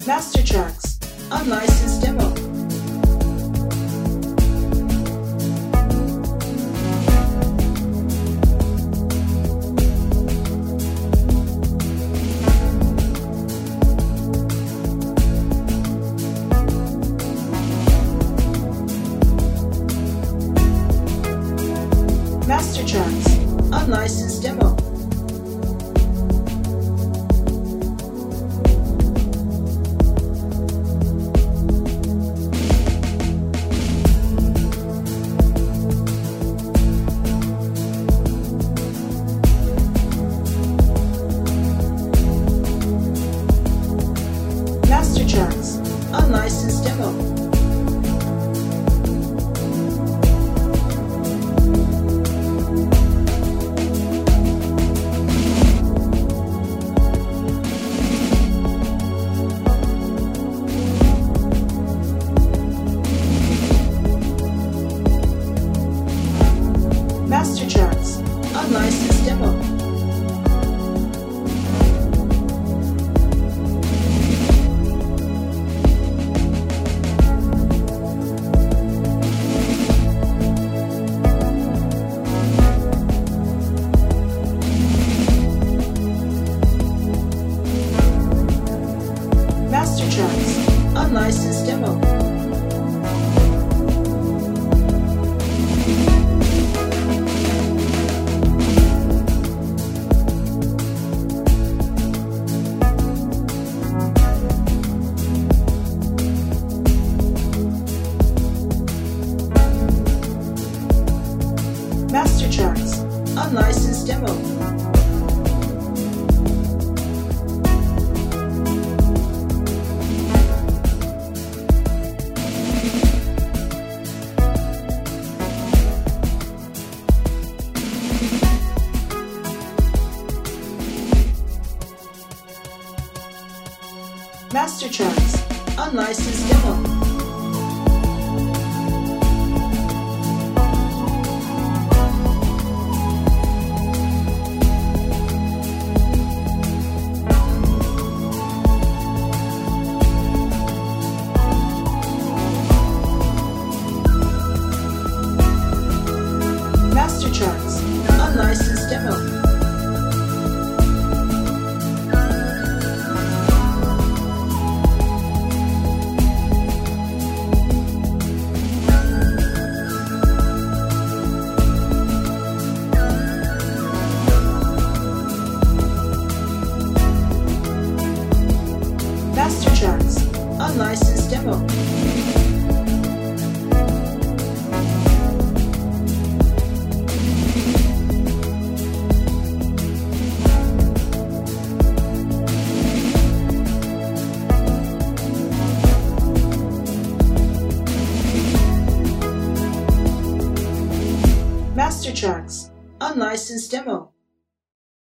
Master Tracks, unlicensed demo. Master Tracks, unlicensed demo. Master Tracks, unlicensed demo. Master Tracks, unlicensed demo. Master Tracks, unlicensed demo. Master Tracks, unlicensed demo. Master Tracks, unlicensed demo. Master Tracks, unlicensed demo. Master Tracks, unlicensed demo. Master Tracks, unlicensed demo.